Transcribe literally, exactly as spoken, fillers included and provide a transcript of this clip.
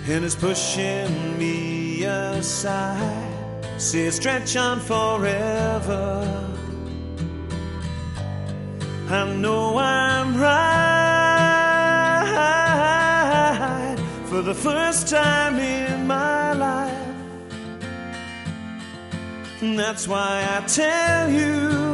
and it's pushing me aside. Say stretch on forever. I know I'm right for the first time in my life. And that's why I tell you